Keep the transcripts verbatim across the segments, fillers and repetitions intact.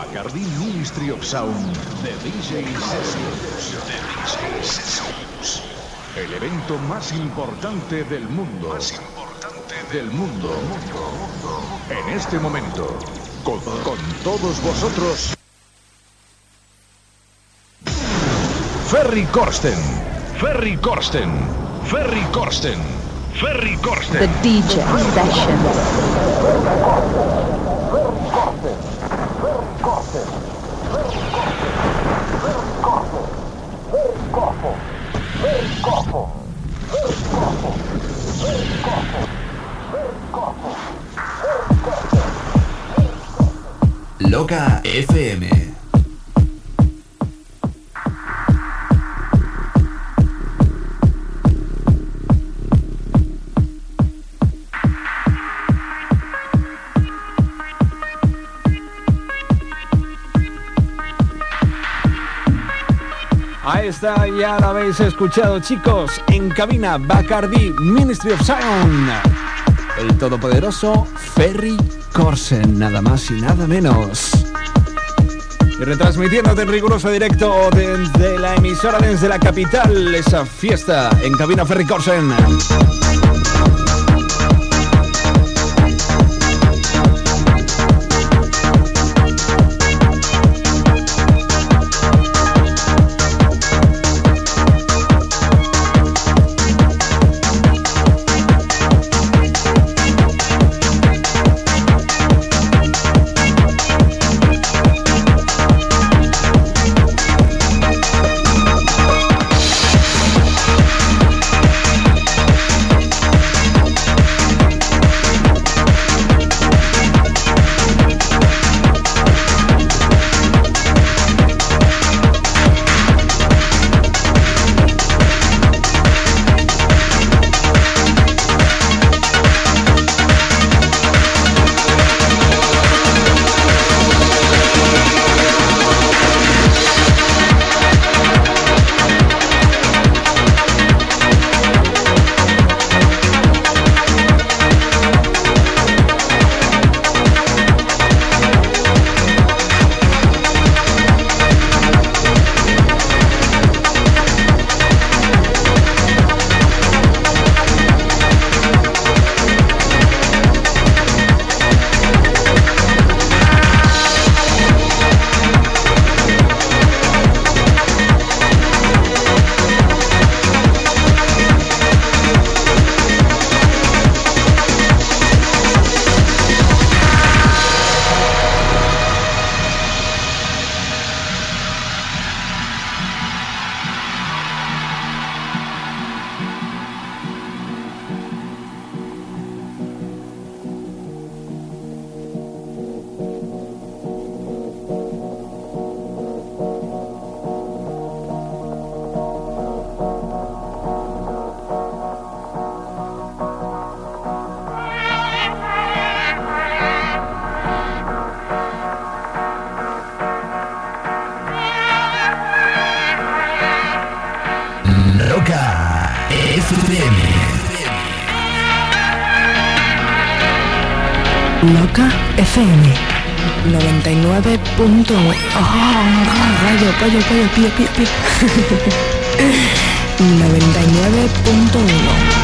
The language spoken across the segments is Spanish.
Bacardi Ministry of Sound de D J Sessions. De D J Sessions. El evento más importante del mundo. Más importante del mundo. En este momento, con, con todos vosotros, Ferry Corsten. Ferry Corsten. Ferry Corsten. Ferry Corsten. The D J Session. Loca F M. Ahí está, ya lo habéis escuchado, chicos. En cabina, Bacardi Ministry of Sound. El todopoderoso Ferry Corsten, nada más y nada menos. Y retransmitiéndote en riguroso directo desde la emisora, desde la capital, esa fiesta en cabina Ferry Corsten. Loca F M noventa y nueve punto uno. Oh, rayo, callo, callo, pío, pío, pío. noventa y nueve punto uno.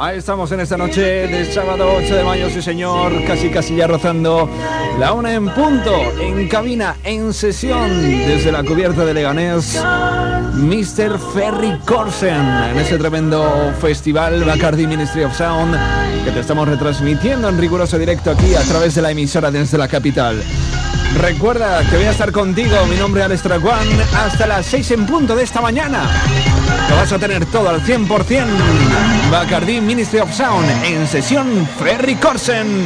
Ahí estamos en esta noche de sábado ocho de mayo, sí señor, casi casi ya rozando la una en punto, en cabina, en sesión, desde la cubierta de Leganés, mister Ferry Corsten, en ese tremendo festival Bacardi Ministry of Sound, que te estamos retransmitiendo en riguroso directo aquí a través de la emisora desde la capital. Recuerda que voy a estar contigo, mi nombre es Alex Traguán, hasta las seis en punto de esta mañana. Lo vas a tener todo al cien por cien. Bacardi Ministry of Sound en sesión Ferry Corsten.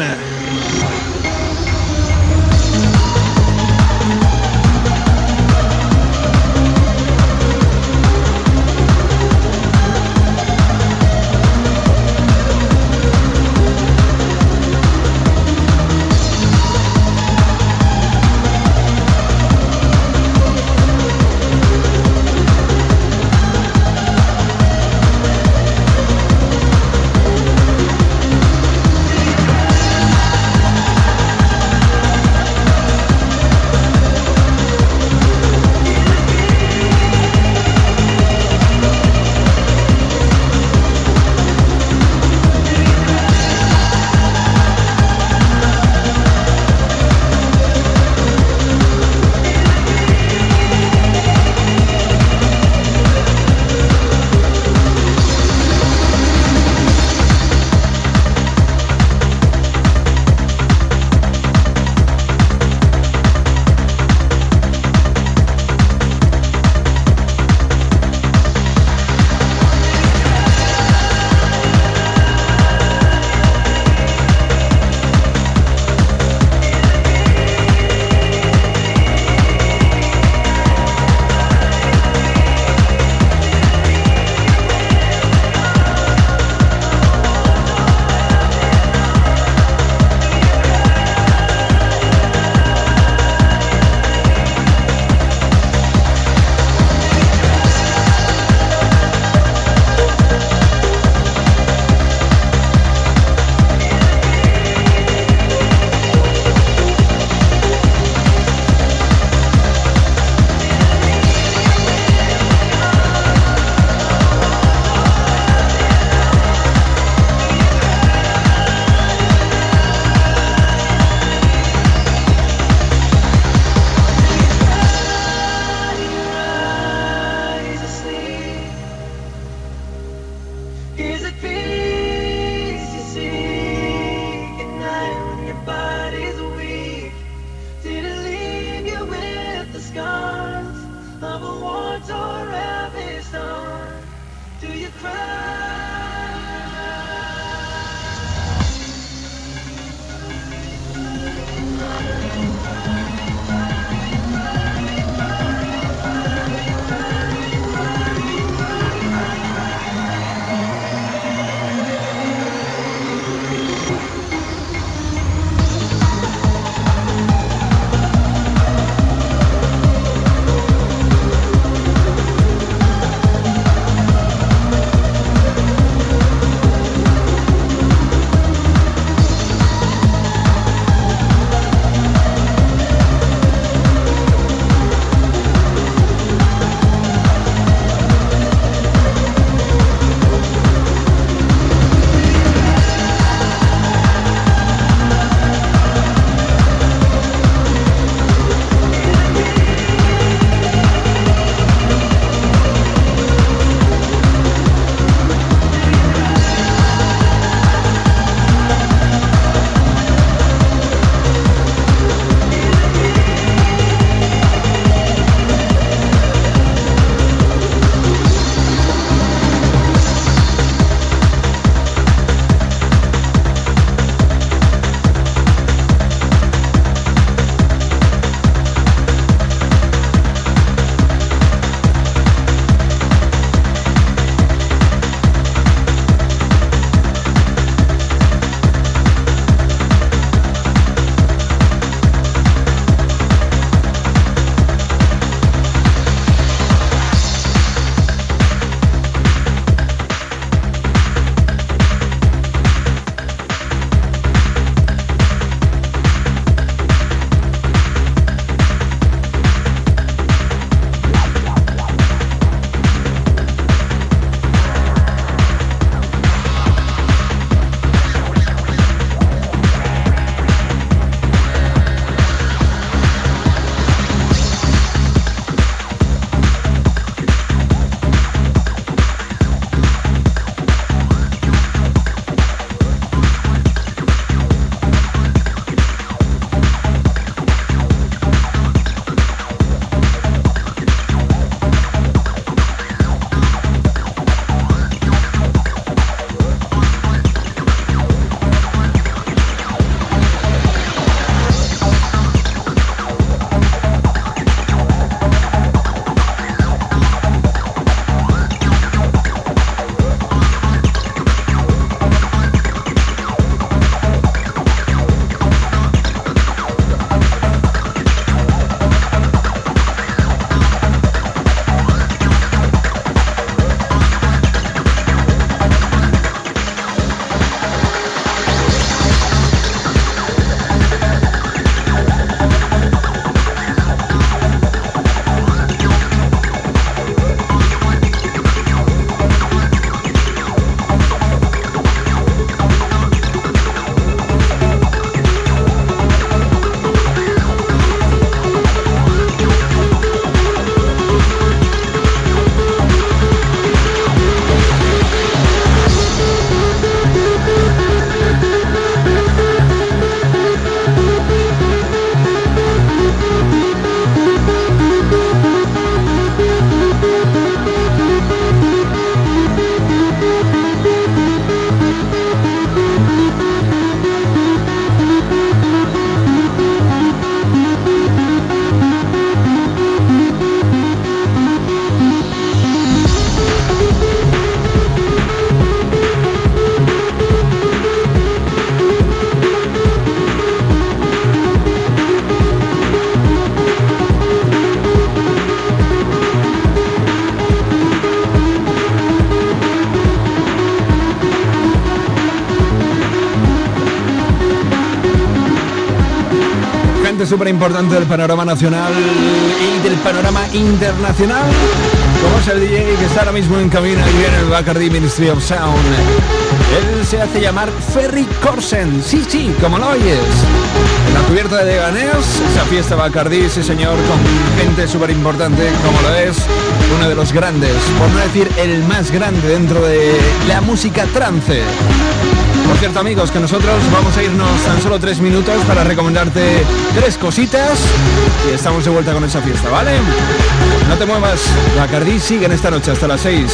gente súper importante del panorama nacional y del panorama internacional, como es el D J que está ahora mismo en cabina y viene el Bacardi Ministry of Sound. Él se hace llamar Ferry Corsten, sí, sí, como lo oyes. En la cubierta de Leganés, esa fiesta Bacardi, sí señor, con gente súper importante, como lo es uno de los grandes, por no decir el más grande dentro de la música trance. Por cierto, amigos, que nosotros vamos a irnos tan solo tres minutos para recomendarte tres cositas y estamos de vuelta con esa fiesta, ¿vale? No te muevas, Bacardi sigue en esta noche hasta las seis.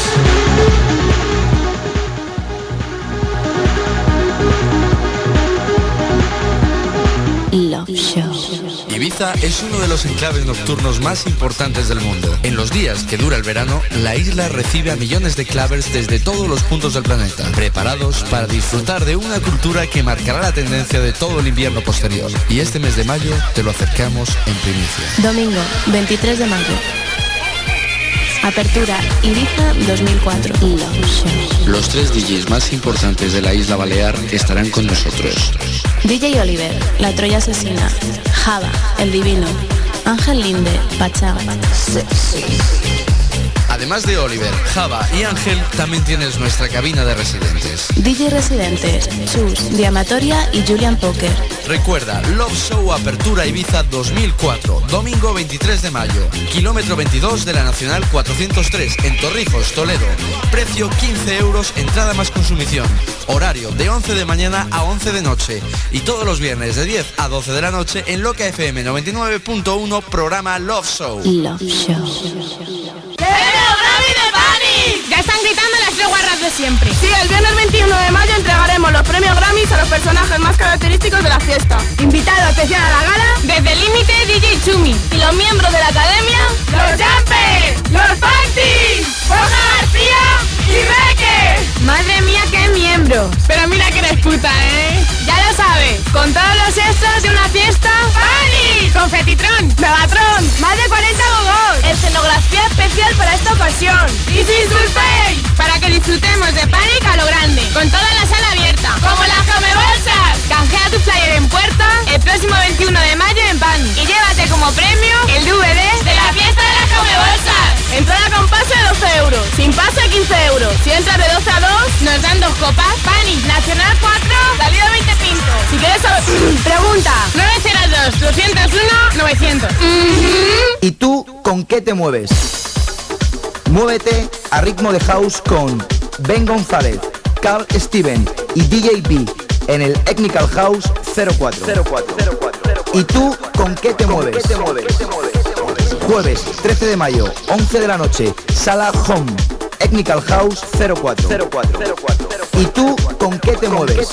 Love Show. Ibiza es uno de los enclaves nocturnos más importantes del mundo. En los días que dura el verano, la isla recibe a millones de clavers desde todos los puntos del planeta, preparados para disfrutar de una cultura que marcará la tendencia de todo el invierno posterior. Y este mes de mayo te lo acercamos en primicia. Domingo, veintitrés de mayo. Apertura Ibiza dos mil cuatro. Love Show. Los tres D Js más importantes de la isla Balear estarán con nosotros. D J Oliver, La Troya Asesina. Java, El Divino. Ángel Linde, Pachá. Además de Oliver, Java y Ángel, también tienes nuestra cabina de residentes. D J residentes, Chus, Diamatoria y Julian Poker. Recuerda, Love Show Apertura Ibiza dos mil cuatro, domingo veintitrés de mayo, kilómetro veintidós de la Nacional cuatrocientos tres, en Torrijos, Toledo. Precio quince euros, entrada más consumición. Horario de once de mañana a once de noche. Y todos los viernes de diez a doce de la noche en Loca F M noventa y nueve punto uno, programa Love Show. Love Show. Ya están gritando las tres guarras de siempre. Sí, el viernes veintiuno de mayo entregaremos los premios Grammys a los personajes más característicos de la fiesta. Invitado especial a la gala, desde Límite, D J Chumi. Y los miembros de la academia, los Jumpers, los Panties, Borja García y Reque. Madre mía, qué miembro. Pero mira que eres puta, ¿eh? Ya lo sabes, con todos los extras de una fiesta, ¡Pani! Confetitrón, Megatron, más de cuarenta gogos, escenografía especial para esta ocasión. Y sin surpay, para que disfrutemos de Panic a lo grande, con toda la sala abierta, como las Comebolsas. Canjea tu flyer en puerta el próximo veintiuno de mayo en Panic y llévate como premio el D V D de la fiesta de las Comebolsas. Entrada con pase de doce euros, sin pase quince euros. Si entras de doce a dos, nos dan dos copas. Panic, Nacional cuatro, salida veinte pintos. Si quieres saber, pregunta nueve cero dos, doscientos uno, novecientos. ¿Y tú con qué te mueves? Muévete a ritmo de house con Ben González, Carl Steven y D J B en el Technical House cero cuatro. ¿Y tú con qué te mueves? Jueves trece de mayo, once de la noche, Sala Home, Technical House cero cuatro. ¿Y tú con qué te mueves?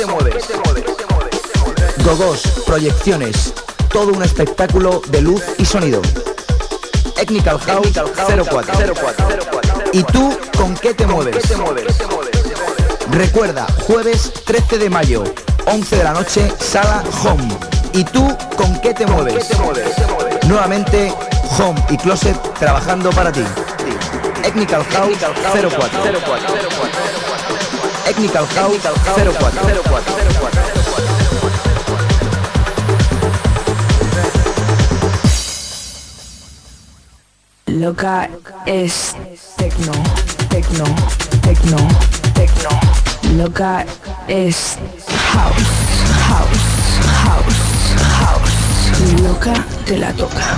Gogos, proyecciones, todo un espectáculo de luz y sonido. Technical House cero cuatro. ¿Y tú con qué te mueves? Recuerda, jueves trece de mayo, once de la noche, Sala Home. ¿Y tú con qué te mueves? Nuevamente, Home y Closet trabajando para ti. Technical House cero cuatro. Technical House cero cuatro. Loca es tecno, tecno, tecno, tecno. Loca es house, house, house, house. Loca te la toca.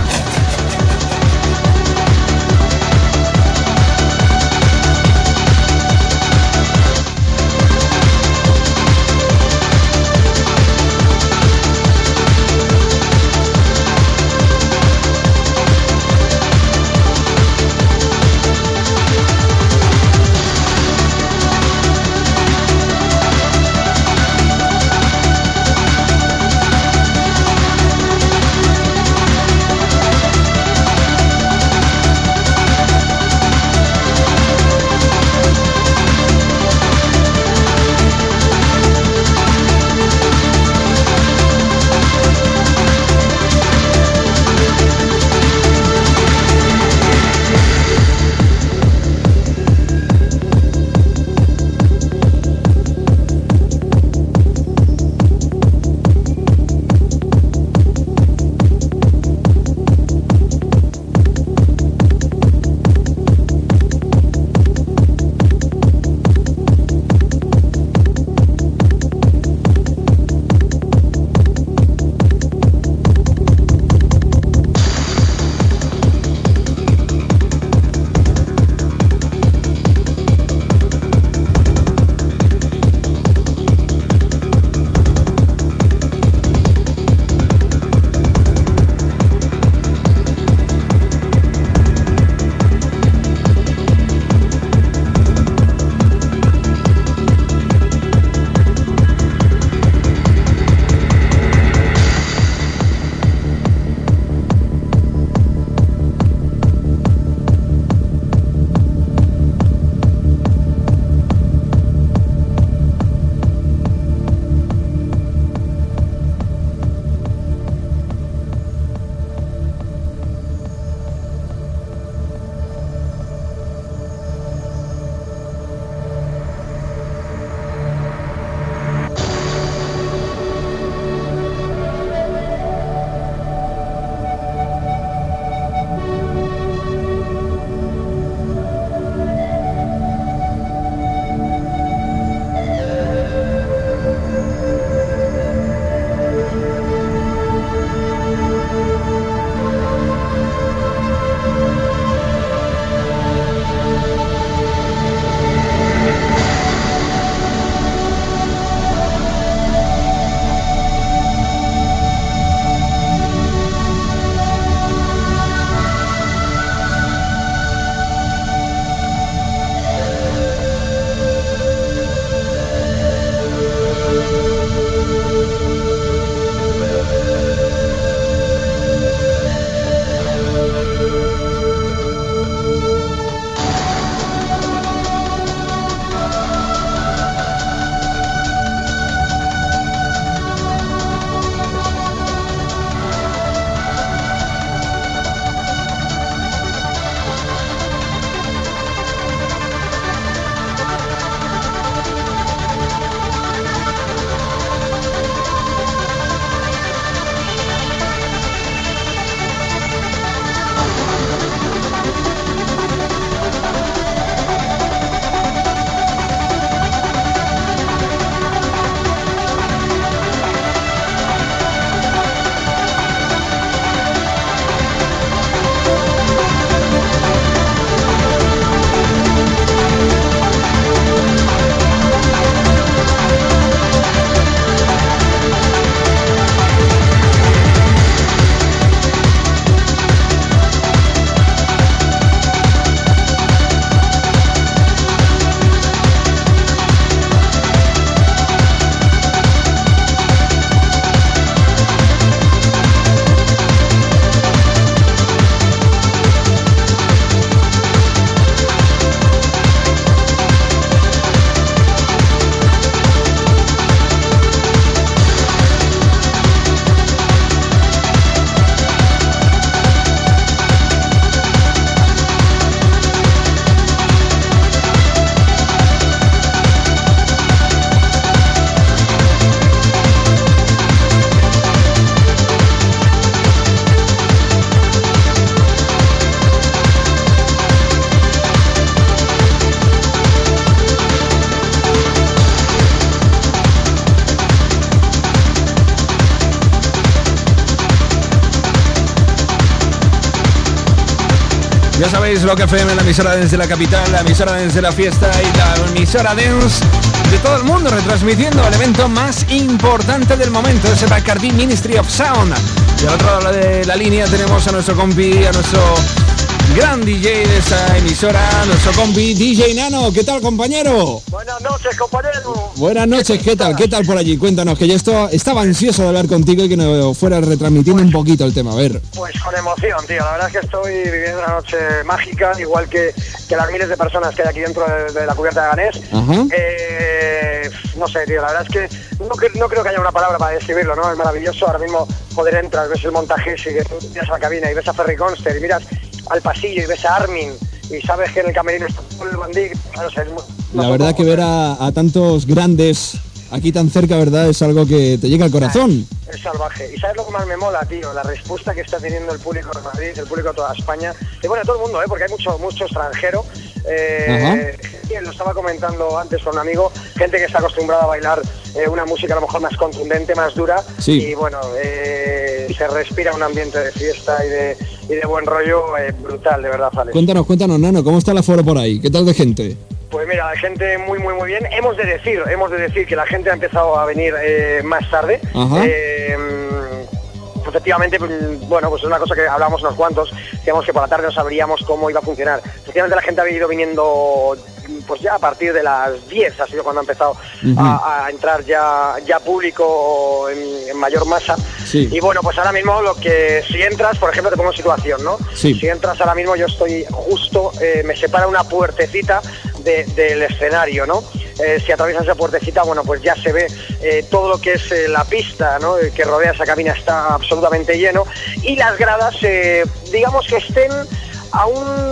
Ya sabéis, Loca F M, la emisora desde la capital, la emisora desde la fiesta y la emisora dance de todo el mundo, retransmitiendo el evento más importante del momento, ese Bacardi Ministry of Sound. Y al otro lado de la línea tenemos a nuestro compi, a nuestro gran D J de esta emisora, nuestro compi D J Nano. ¿Qué tal, compañero? Buenas noches, compañero. Buenas noches, ¿qué tal? ¿Qué tal por allí? Cuéntanos, que yo esto, estaba ansioso de hablar contigo y que nos fueras retransmitiendo un poquito el tema, a ver. Pues con emoción, tío. La verdad es que estoy viviendo una noche mágica, igual que, que las miles de personas que hay aquí dentro de, de la cubierta de Ganés. Ajá. Eh, no sé, tío, la verdad es que no, no creo que haya una palabra para describirlo, ¿no? Es maravilloso. Ahora mismo poder entrar, ves el montaje, si miras a la cabina y ves a Ferry Conster y miras al pasillo y ves a Armin y sabes que en el camerino está el Bandic, no sé, es muy, no La verdad que ver a, a tantos grandes aquí tan cerca, ¿verdad? Es algo que te llega al corazón. Es salvaje. ¿Y sabes lo que más me mola, tío? La respuesta que está teniendo el público de Madrid, el público de toda España. Y bueno, todo el mundo, ¿eh? Porque hay mucho, mucho extranjero. Eh, lo estaba comentando antes con un amigo, gente que está acostumbrada a bailar eh, una música a lo mejor más contundente, más dura. Sí. Y bueno, eh, se respira un ambiente de fiesta y de, y de buen rollo eh, brutal, de verdad, Alex. Cuéntanos, cuéntanos, Nano, ¿cómo está el aforo por ahí? ¿Qué tal de gente? Pues mira, la gente muy, muy, muy bien. Hemos de decir, hemos de decir que la gente ha empezado a venir eh, más tarde. Ajá. Eh, efectivamente, bueno, pues es una cosa que hablamos unos cuantos, digamos que por la tarde no sabríamos cómo iba a funcionar. Efectivamente la gente había ido viniendo pues ya a partir de las diez, ha sido cuando ha empezado uh-huh. a, a entrar ya, ya público en, en mayor masa. Sí. Y bueno, pues ahora mismo lo que, si entras, por ejemplo, te pongo en situación, ¿no? Sí. Si entras ahora mismo, yo estoy justo, eh, me separa una puertecita de, del escenario, ¿no? Eh, si atraviesas esa puertecita, bueno, pues ya se ve eh, todo lo que es eh, la pista, ¿no? Eh, que rodea esa cabina está absolutamente lleno y las gradas, eh, digamos que estén a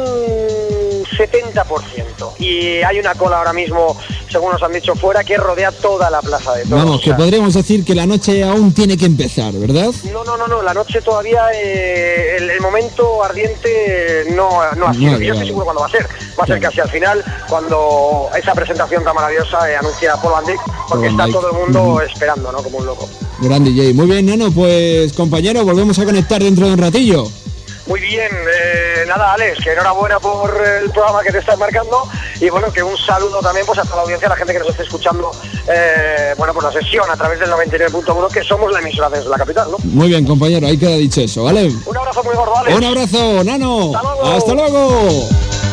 un setenta por ciento y hay una cola ahora mismo, según nos han dicho fuera, que rodea toda la Plaza de Toros. Vamos, que o sea, podríamos decir que la noche aún tiene que empezar, ¿verdad? No, no, no, no, la noche todavía, eh, el, el momento ardiente no, no ha sido. Vale, Yo vale. estoy seguro cuándo va a ser. Va a ser casi al final, cuando esa presentación tan maravillosa eh, anuncia Paul Van Dyk, porque Paul está Van Dyk. todo el mundo Uh-huh. esperando, ¿no? Como un loco. Gran D J. Muy bien, Nano, pues compañero, volvemos a conectar dentro de un ratillo. Muy bien, eh, nada, Alex, que enhorabuena por el programa que te estás marcando y bueno, que un saludo también pues a toda la audiencia, a la gente que nos esté escuchando, eh, bueno, pues la sesión a través del noventa y nueve punto uno, que somos la emisora desde la capital, ¿no? Muy bien, compañero, ahí queda dicho eso, ¿vale? Un abrazo muy gordo, Alex. Un abrazo, Nano. Hasta luego. Hasta luego.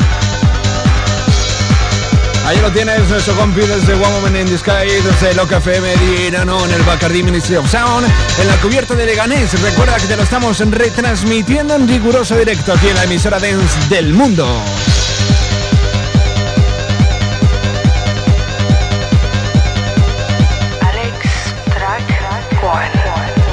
Ahí lo tienes, nuestro compi desde One Moment in the Sky, desde Loca F M, D J Nano, en el Bacardi Ministry of Sound, en la cubierta de Leganés. Recuerda que te lo estamos retransmitiendo en riguroso directo aquí en la emisora dance del mundo. Alex Track One.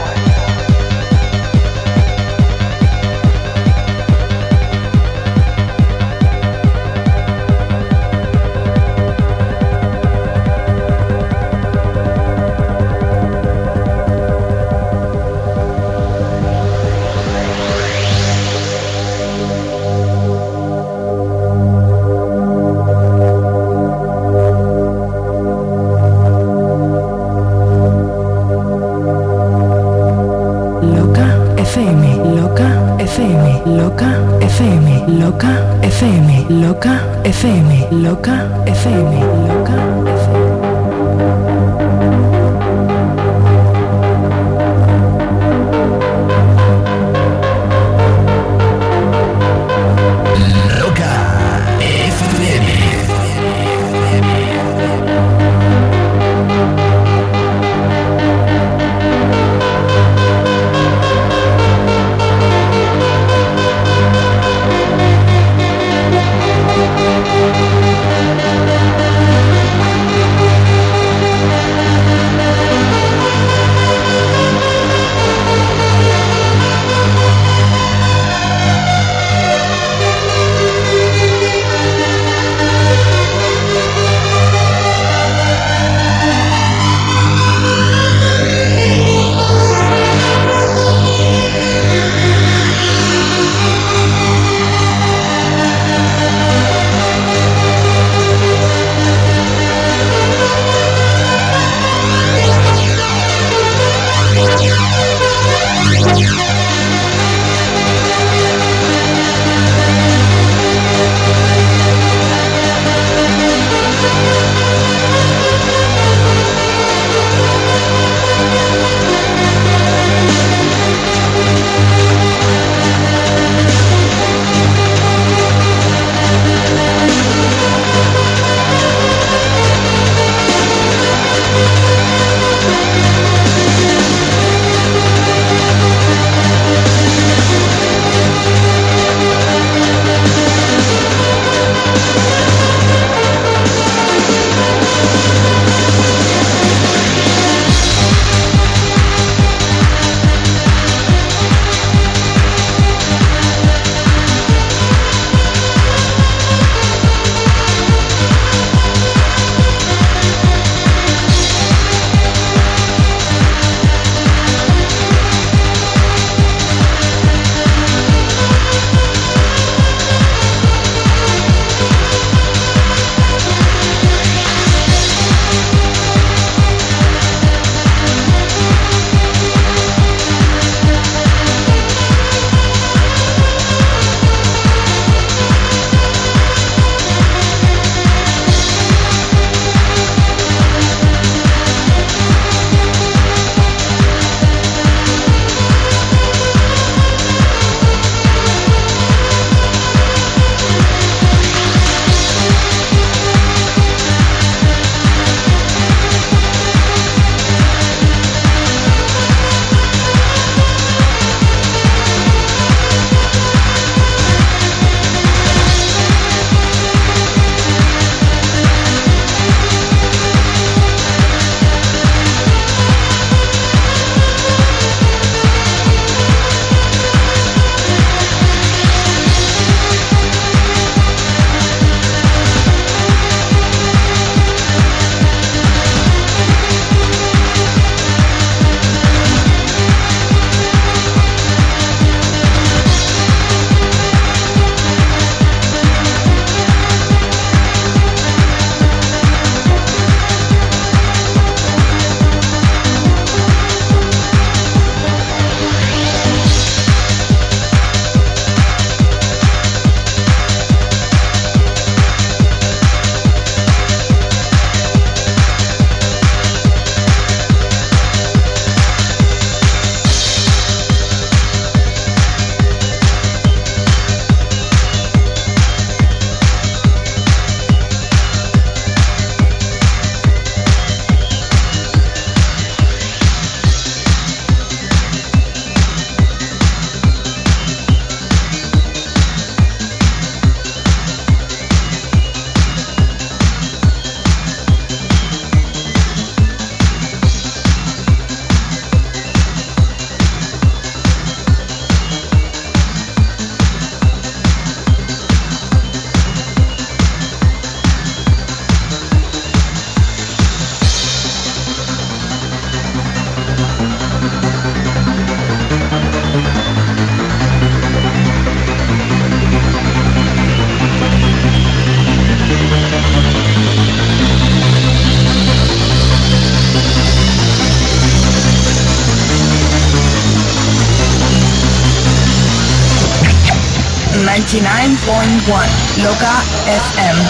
Loca F M, Loca F M, Loca F M, Loca F M, Loca F M, Loca F M, Loca F M. Loca F M. Loca noventa y nueve punto uno Loca F M.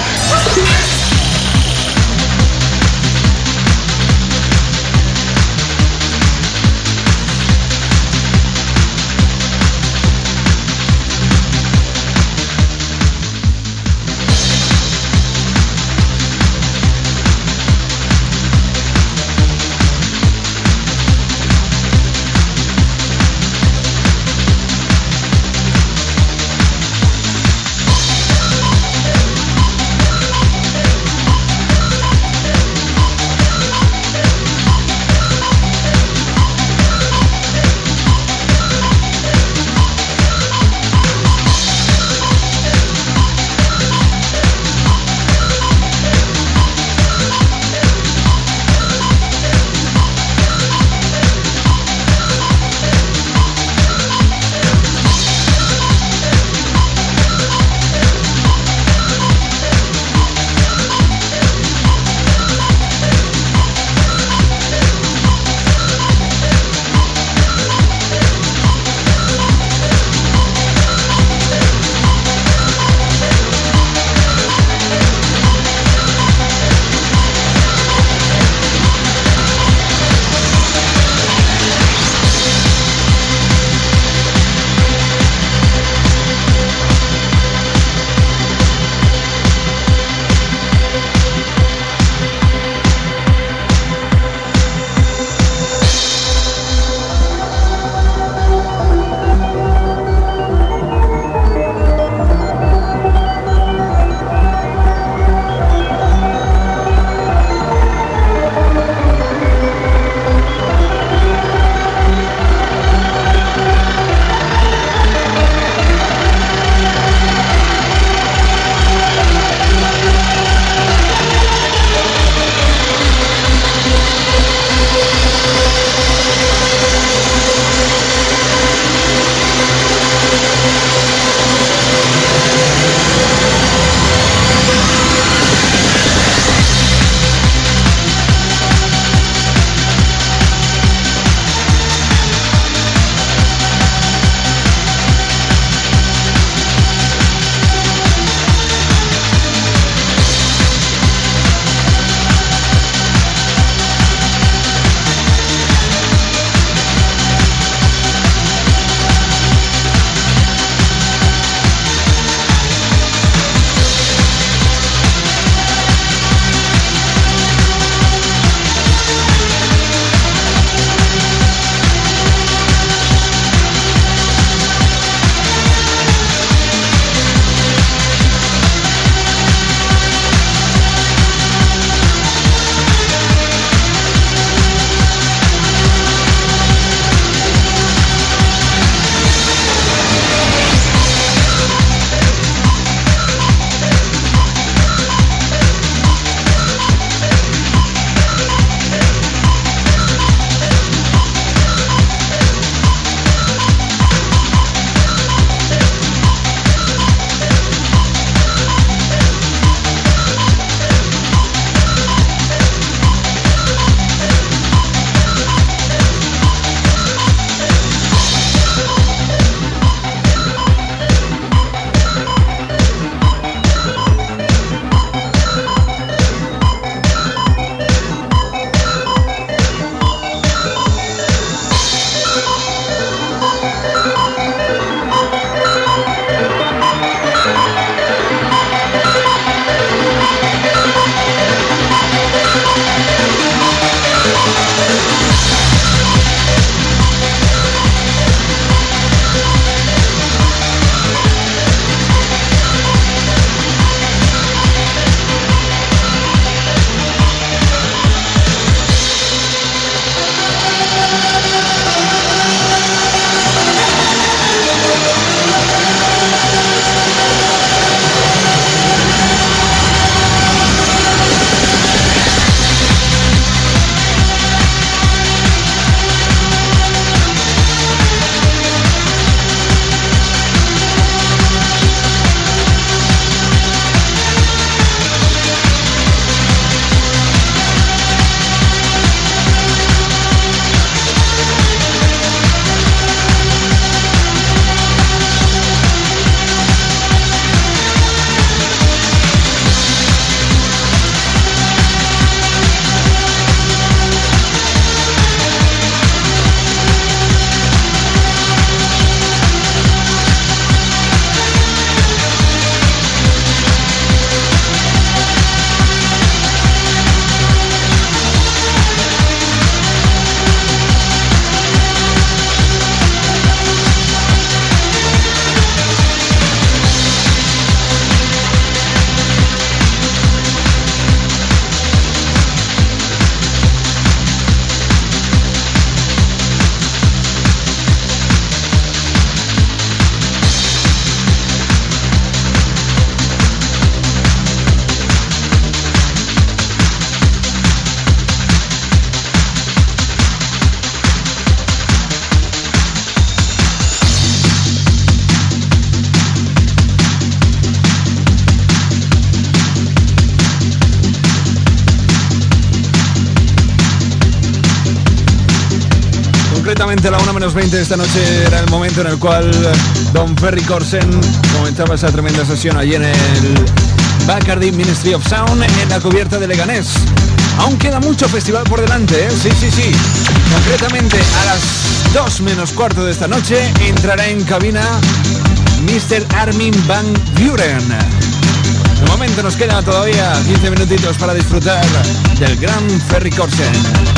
Concretamente a la una menos veinte de esta noche era el momento en el cual don Ferry Corsten comenzaba esa tremenda sesión allí en el Bacardi Ministry of Sound en la cubierta de Leganés. Aún queda mucho festival por delante, ¿eh? Sí, sí, sí. Concretamente a las dos menos cuarto de esta noche entrará en cabina mister Armin van Buuren. De momento nos queda todavía quince minutitos para disfrutar del gran Ferry Corsten.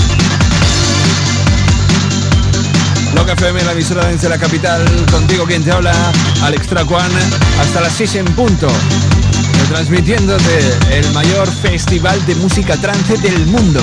Loca F M, la emisora de la capital, contigo quien te habla, Alex Tracuán, hasta las seis en punto, transmitiéndote el mayor festival de música trance del mundo.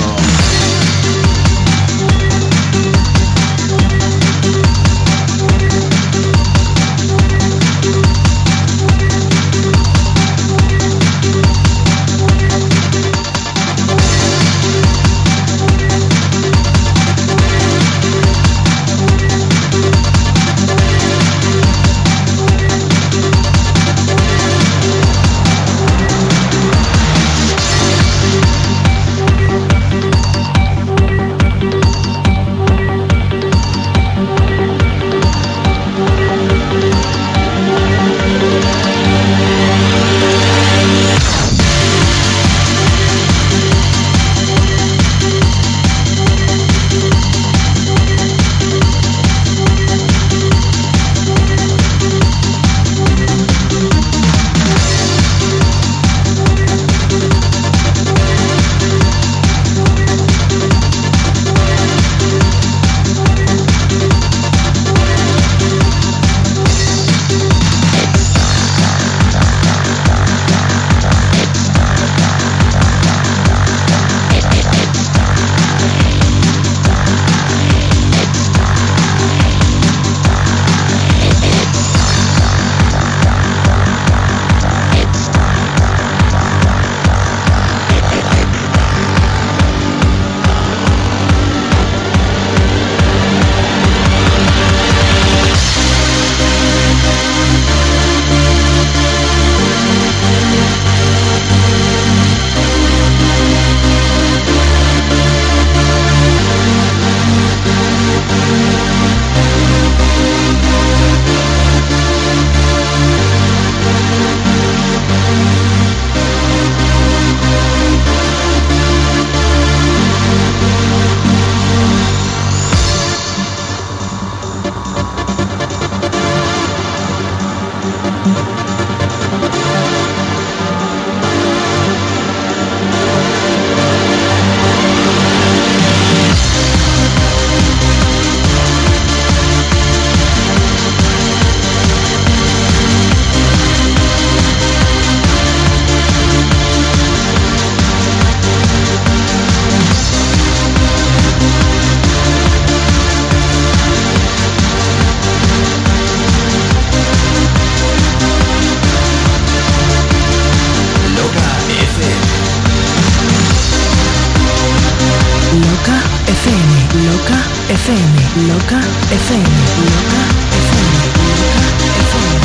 F M, Loca F M, Loca F M, Loca F M.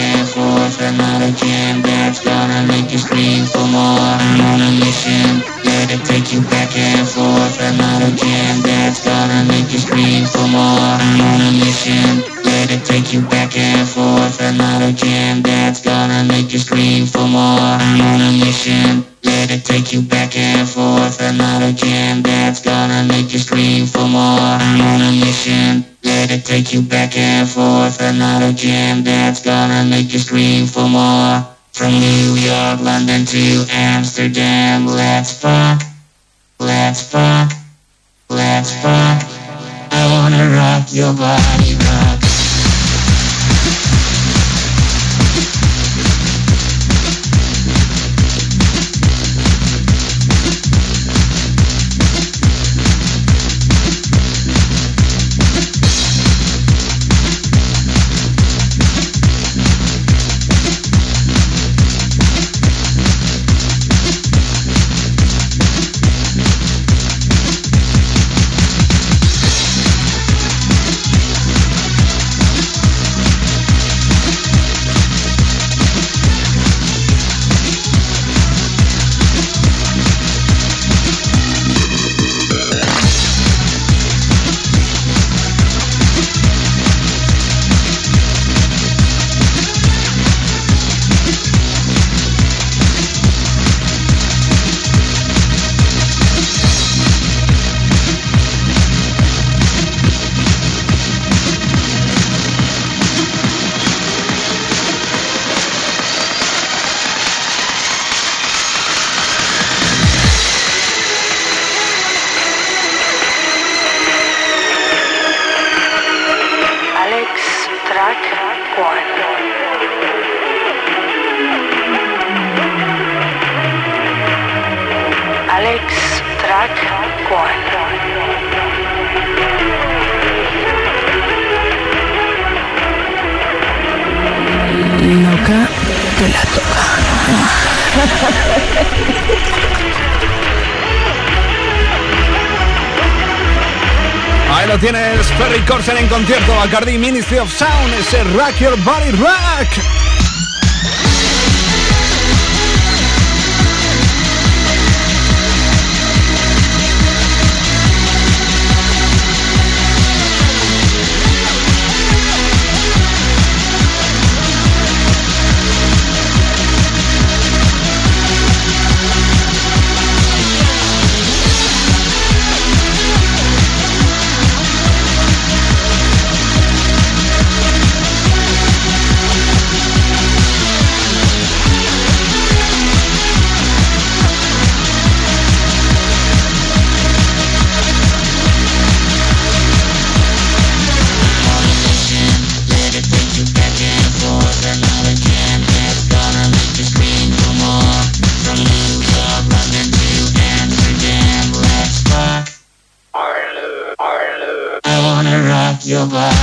and forth, another jam that's gonna make you scream for more. I'm on a mission, let it take you back and forth, another jam that's gonna make you scream for more. I'm on a mission, let it take you back and forth, another jam that's gonna make you scream for more. I'm on a mission, let it take you back and forth, another jam that's gonna make you scream for more. I'm on a mission, let it take you back and forth, another jam that's gonna make you scream for more. From New York, London to Amsterdam, let's fuck, let's fuck, let's fuck. I wanna rock your body, rock. Loca te la toca. Ahí lo tienes, Ferry Corsten en concierto, Bacardi Ministry of Sound, ese Rock Your Body Rock. Your body.